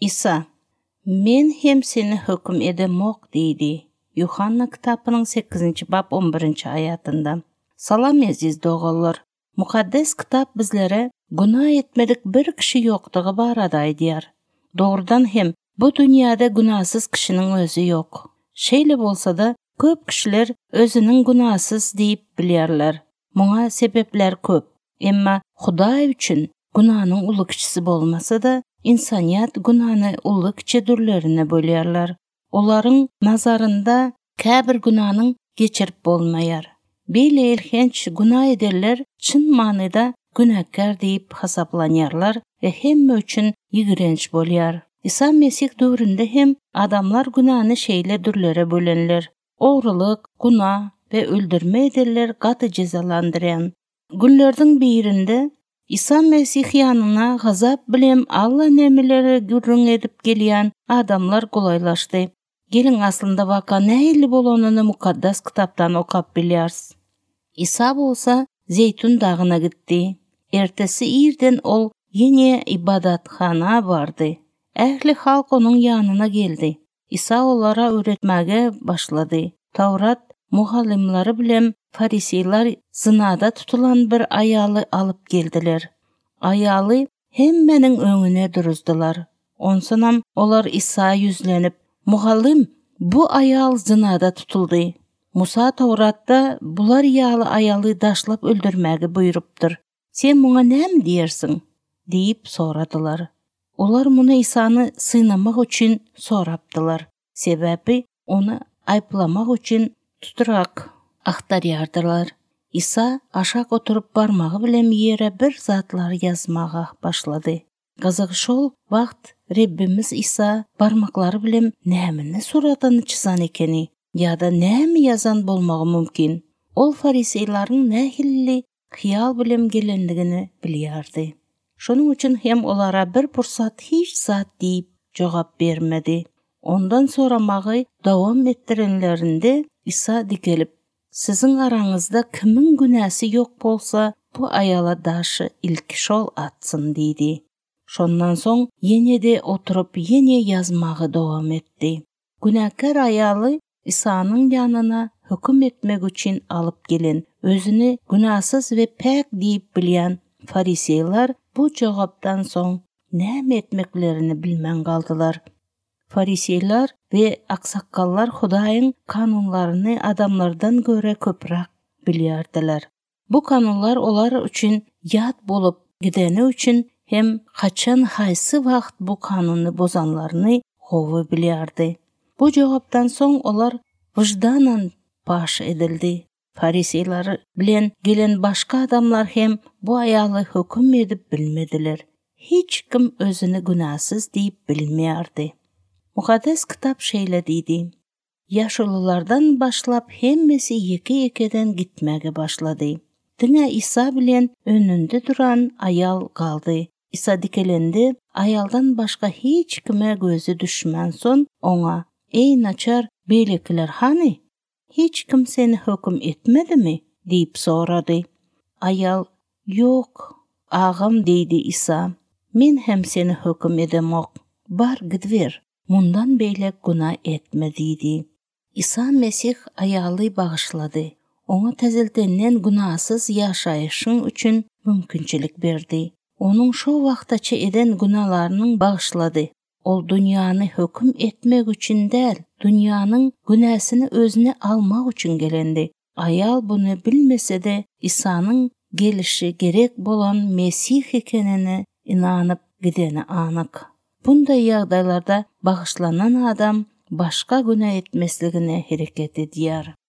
İsa, men hem seni hüküm edemok deydi. Yuhanna kitabının 8. bab 11. ayatında. Salam aziz doğullar. Mukaddes kitap bizlere günah etmedik bir kişi yoktuğu barada aydyar. Doğrudan hem bu dünyada günahsız kişinin özü yok. Şeýle bolsa da köp kişiler özünün günahsız deyip bilýärler. Muňa sebepler köp. Emma Hudaý üçin günahnyň uly kiçisi bolmasa da insaniyat günahny uly kiçi türlerine bölýärler. Olaryň nazarında käbir günahnyň geçirip bolmaýar. Beýle elhenç günah ederler çyn manyda günahkar diýip hasaplanýarlar we hemme üçin ýigrenç bolýar. İsa Mesih döwründe hem adamlar günahny şeýle türlere bölenler. Ogrulyk, günah we öldürme ederler gaty cezalandyrýan. Günlerden birinde İsa Mesih ýanyna gazap bilen Allah nemeleri gürrüň edip gelýän adamlar golaylaşdy. Gelin aslında vaka nähili bolanyny mukaddas kitapdan okap bilýärs. İsa bolsa Zeytun dagyna gitdi. Ertesi irden ol ýene ibadatxana bardy. Ähli halk onun ýanyna geldi. İsa olara öğretmäge başlady. Tawrat muhallimleri bilen Fariseýler zynada tutulan bir aýaly alıp geldiler. Aýaly hemmeniň öňüne duruzdular. Onsanam olar İsa yüzlenip, "Muhallim, bu aýal zynada tutuldy. Musa Tawratda bular ýaly aýaly daşlap öldürmäge buýrupdyr. Sen muňa näme diýersiň?" diýip soradylar. Olar muny İsany synamak üçin sorapdylar. Sebebi onu aýplamak üçin tuturak ahtarýardylar. İsa aşak oturup barmagy bilen ýere bir zatlar ýazmaga başlady. Gazygy şol wagt Rebbimiz İsa barmaklary bilen näme suratyny çyzan ekeni, ýa-da näme ýazan bolmagy mümkin. Ol Fariseýlaryň nähilli hyýal bilen gelendigini bilýärdi. Şonuň üçin hem olara bir pursat hiç zat diýip jogap bermedi. Ondan soramagy dowam etdirenlerinde İsa dikelip, "Siziň araňyzda kimiň günäsi ýok bolsa, bu aýala daşy ilki şol atsyn" diýdi. Şondan soň ýene-de oturup ýene ýazmagy dowam etdi. Günäkär aýaly İsanyň ýanyna hüküm etmek üçin alyp gelen, özüni günahsız we päk diýip bilýän Fariseýler bu jogapdan soň näme etmeklerini bilmän galdylar. Fariseýler we aksakallar Hudaýyň kanunlaryny adamlardan göre köprak bilýärdiler. Bu kanunlar olar üçin ýat bolup gideni üçin hem kaçan haýsy wagt bu kanuny bozanlaryny gowy bilýärdi. Bu jogapdan soň olar wyjdanan paş edildi. Fariseýler bilen gelen başka adamlar hem bu aýaly hüküm edip bilmediler. Hiç kim özüni günahsız diýip bilmeýärdi. Mukaddes kitap şeýle diýdi. Ýaşululardan başlap hemmesi ýeke-ýekeden gitmäge başlady. Diňe İsa bilen önünde duran aýal galdy. İsa dikelendi, aýaldan başga hiç kime gözü düşmän soň oňa, "Ey naçar, beýlekiler hany? Hiç kim seni hüküm etmedimi?" diýip sorady. Aýal, "Ýok, agam" diýdi İsa. "Men hem seni hüküm edemok. Bar gidwer. Mundan beýle günah etme" diýdi. İsa Mesih aýaly bagyşlady. Oňa tezeltenden günahsız ýaşaýyşyň üçin mümkinçilik berdi. Onun şo wagtaça eden günahlarını bagyşlady. Ol dünýany hüküm etmek üçin däl, dünýanyň günäsini özüne almak üçin gelendi. Aýal bunu bilmese-de İsanyň gelişi gerek bolan Mesih ekenine inanyp gideni anyk. Bunday ýagdaýlarda bagyşlanan adam başga günah etmesligine hereket edýär.